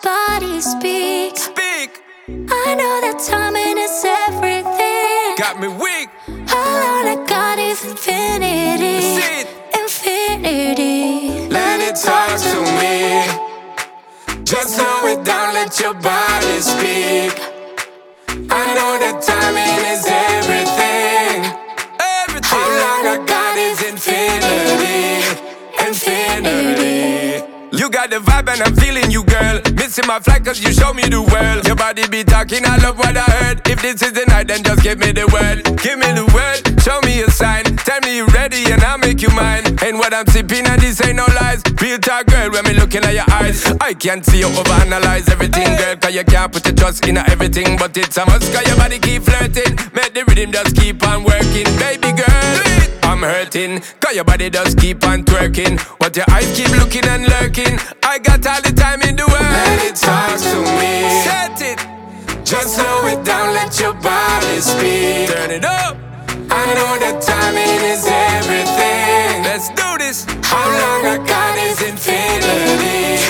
body speak. Speak. I know that timing is everything. Got me weak. All I got is infinity. See it. Infinity. Let it talk to me. Just slow it down, let your body speak. I know that timing is everything. Everything. How long I got is infinity. Infinity. You got the vibe and I'm feeling you, girl. Missing my flight cause you show me the world. Your body be talking, I love what I heard. If this is the night, then just give me the word. Give me the word, show me a sign. Tell me you ready and I'll make you mine. And what I'm sipping and this ain't no lies. Real talk, girl, when me looking at your eyes. I can't see you overanalyze everything, girl. Cause you can't put your trust in everything. But it's a must cause your body keep flirting. Make the rhythm just keep on working. Baby girl, I'm hurting. Cause your body just keep on twerking. But your eyes keep looking and lurking. I got all the time in the world. Let it talk to me. Set it. Just slow it down, let your body speak. Turn it up. I know that timing is everything. Let's do this. How long I got is infinity.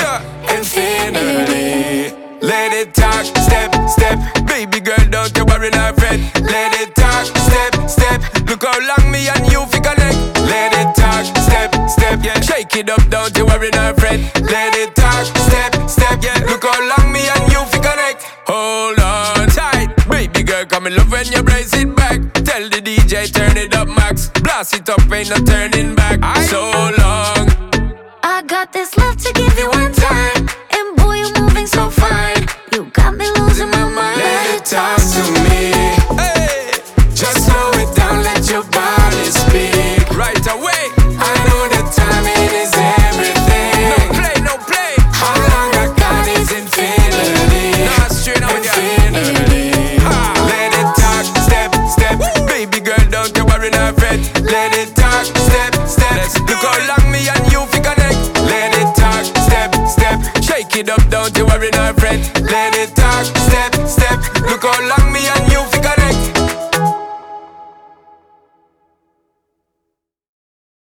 Infinity. Let it talk, step, step. Baby girl, don't you worry, not fret. Let it talk, step, step. Look how long me and you fi connect. Let it talk, step, step. Yeah, shake it up, don't you worry, not fret. Let it talk, step, step. Yeah, look how long me and you fi connect. Hold on tight, baby girl, come in love when you brace it back. Tell the DJ turn it up max. Blast it up, ain't no turning back. So long. I got this love to give you one time. And boy, you're moving so fine. You got me losing my mind. Let it talk to me. Hey. Just slow it down, let your body speak. Right away. I know that timing is everything. No play, no play. How long I got is infinity. Nah, straight up infinity. Let it talk, step, step. Woo. Baby girl, don't you worry, not fret. Let it talk, step, step. Look how long me and you fi connect. Let it talk, step, step. Shake it up, don't you worry, not fret. Let it talk, step, step. Look how long me and you fi connect.